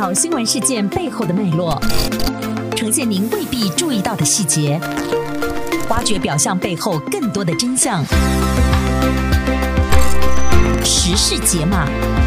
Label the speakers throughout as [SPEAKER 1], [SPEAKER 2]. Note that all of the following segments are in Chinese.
[SPEAKER 1] 条新闻事件背后的脉络，呈现您未必注意到的细节，挖掘表象背后更多的真相。时事解码。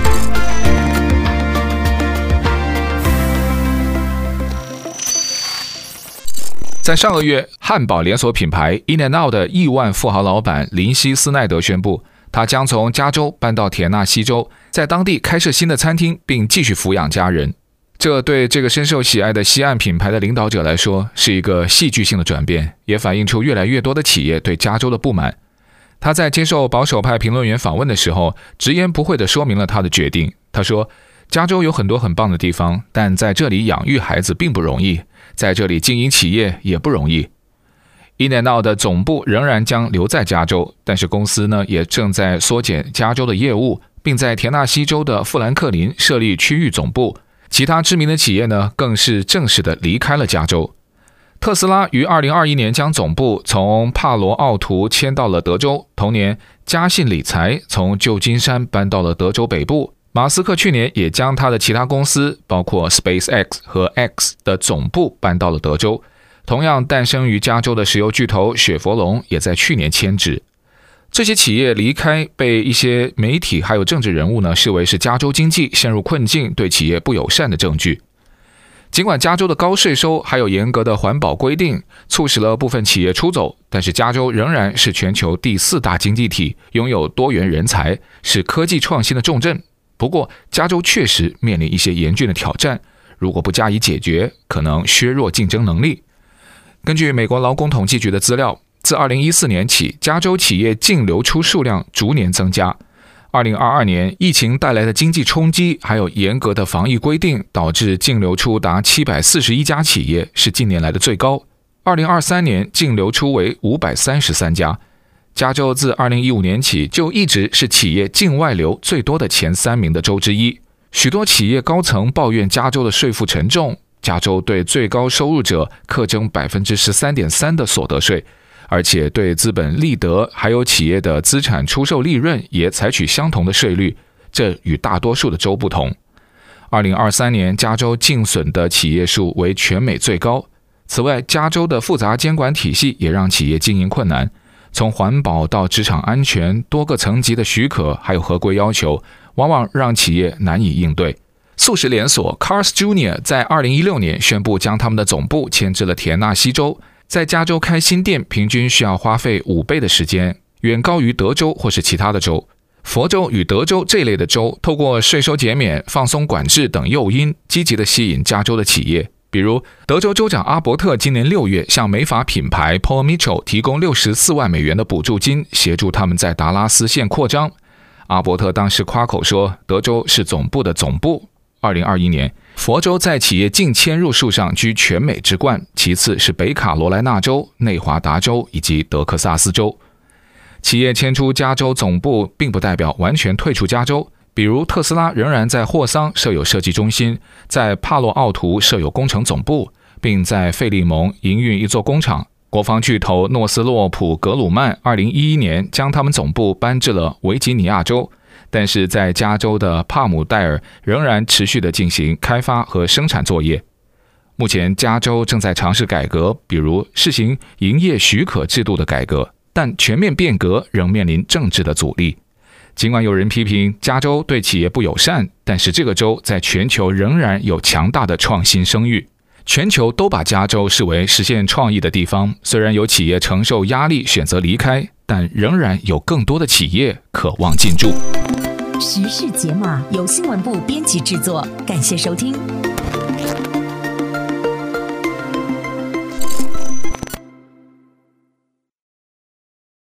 [SPEAKER 2] 在上个月，汉堡连锁品牌 In-N-Out 的亿万富豪老板林希·斯奈德宣布，他将从加州搬到田纳西州，在当地开设新的餐厅，并继续抚养家人。这对这个深受喜爱的西岸品牌的领导者来说，是一个戏剧性的转变，也反映出越来越多的企业对加州的不满。他在接受保守派评论员访问的时候，直言不讳地说明了他的决定。他说，加州有很多很棒的地方，但在这里养育孩子并不容易，在这里经营企业也不容易。In-N-Out 的总部仍然将留在加州，但是公司呢也正在缩减加州的业务，并在田纳西州的富兰克林设立区域总部。其他知名的企业呢更是正式的离开了加州。特斯拉于2021年将总部从帕罗奥图迁到了德州，同年嘉信理财从旧金山搬到了德州北部。马斯克去年也将他的其他公司，包括 SpaceX 和 X 的总部搬到了德州。同样诞生于加州的石油巨头雪佛龙也在去年迁址。这些企业离开被一些媒体还有政治人物呢视为是加州经济陷入困境、对企业不友善的证据。尽管加州的高税收还有严格的环保规定促使了部分企业出走，但是加州仍然是全球第4大经济体，拥有多元人才，是科技创新的重镇。不过，加州确实面临一些严峻的挑战，如果不加以解决，可能削弱竞争能力。根据美国劳工统计局的资料，自2014年起，加州企业净流出数量逐年增加。2022年，疫情带来的经济冲击，还有严格的防疫规定，导致净流出达741家企业，是近年来的最高。2023年，净流出为533家。加州自2015年起就一直是企业境外流最多的前3名的州之一。许多企业高层抱怨加州的税负沉重，加州对最高收入者课征 13.3% 的所得税，而且对资本利得还有企业的资产出售利润也采取相同的税率，这与大多数的州不同。2023年，加州净损的企业数为全美最高。此外，加州的复杂监管体系也让企业经营困难。从环保到职场安全，多个层级的许可还有合规要求，往往让企业难以应对。速食连锁 Carl's Jr. 在2016年宣布将他们的总部迁至了田纳西州，在加州开新店平均需要花费5倍的时间，远高于德州或是其他的州。佛州与德州这类的州，透过税收减免、放松管制等诱因，积极地吸引加州的企业。比如，德州州长阿伯特今年6月向美发品牌 Paul Mitchell 提供64万美元的补助金，协助他们在达拉斯县扩张。阿伯特当时夸口说，德州是总部的总部。2021年，佛州在企业净迁入数上居全美之冠，其次是北卡罗来纳州、内华达州以及德克萨斯州。企业迁出加州总部并不代表完全退出加州。比如特斯拉仍然在霍桑设有设计中心，在帕洛奥图设有工程总部，并在费利蒙营运一座工厂。国防巨头诺斯洛普格鲁曼2011年将他们总部搬至了维吉尼亚州，但是在加州的帕姆代尔仍然持续地进行开发和生产作业。目前加州正在尝试改革，比如试行营业许可制度的改革，但全面变革仍面临政治的阻力。尽管有人批评加州对企业不友善，但是这个州在全球仍然有强大的创新声誉。全球都把加州视为实现创意的地方，虽然有企业承受压力选择离开，但仍然有更多的企业渴望进驻。
[SPEAKER 1] 时事解码由新闻部编辑制作，感谢收听。